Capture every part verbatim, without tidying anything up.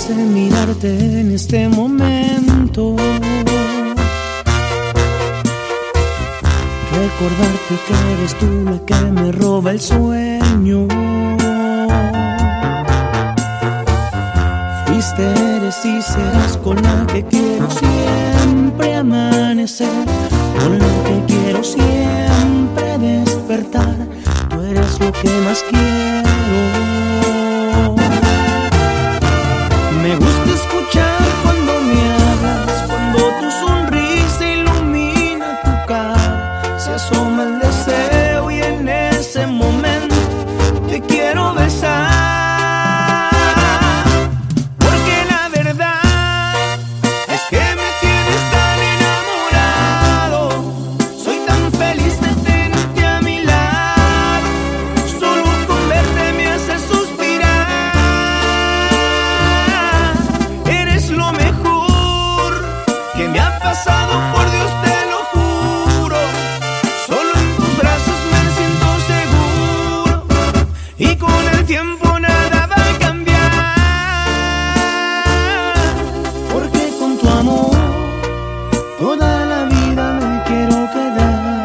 de mirarte en este momento, recordarte que eres tú la que me roba el sueño. Fuiste, eres y serás con la que quiero siempre amanecer, con la que quiero siempre despertar. Tú eres lo que más quiero. Me gusta escuchar cuando me hablas, cuando tu sonrisa ilumina tu cara, se asoma el deseo y en ese momento te quiero besar. Porque la verdad es que me tienes tan enamorado, soy tan feliz de tenerte a mi lado, solo con verte me hace suspirar. Eres lo mejor que me ha pasado, por Dios te lo juro. Solo en tus brazos me siento seguro y con el tiempo nada va a cambiar. Porque con tu amor toda la vida me quiero quedar.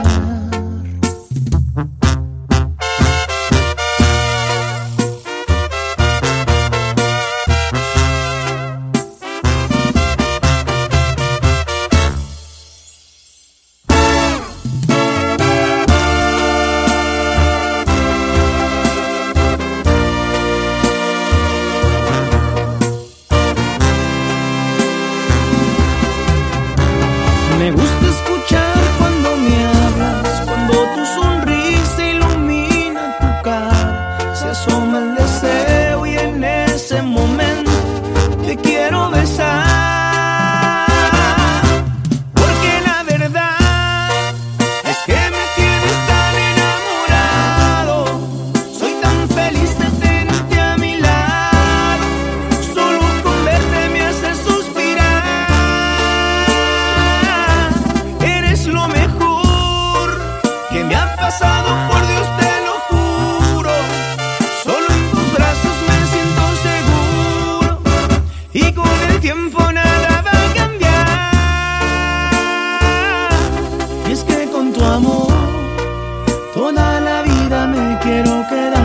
Me gusta escuchar cuando me hablas, cuando tu sonrisa ilumina tu cara, se asoma el deseo y en ese momento te quiero besar. Porque la verdad es que me tienes tan enamorado, soy tan feliz de tenerte a mi lado, solo con verte me hace suspirar. Eres lo mejor que me ha pasado, por Dios te lo juro. Solo en tus brazos me siento seguro y con el tiempo nada va a cambiar. Y es que con tu amor toda la vida me quiero quedar.